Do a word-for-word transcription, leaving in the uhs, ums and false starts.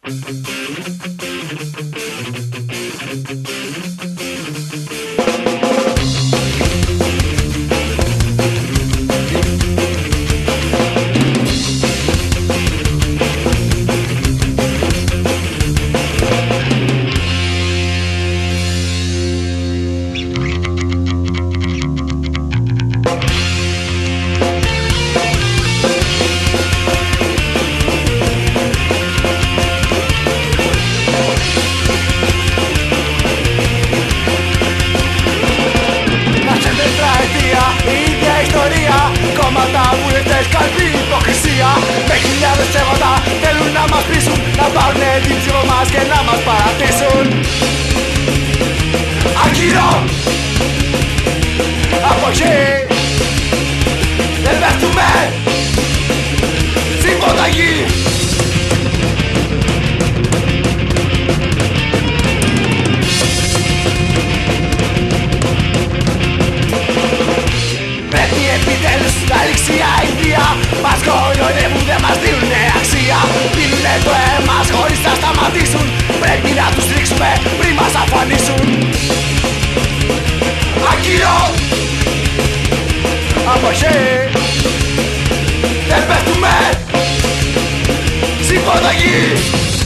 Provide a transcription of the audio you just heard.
Κόμματα, βουλευτές, καλή υποκρισία. Με χιλιάδες ψέματα θέλουν να μας πείσουν, να πάρουνε την ψήφο μας και να μας παρατήσουν. Ακυρώ, αποχή, δεν πέφτουμε στην ποταγή. Επιτέλους τα λήξει αηδία. Μας κοροϊδεύουν, δεν μας δίνουνε αξία. Πίνουνε το αίμα χωρίς να σταματήσουν. Πρέπει να τους ρίξουμε πριν μας αφανίσουν. Ακυρώ, αποχή, δεν πέφτουμε στην ποταγή.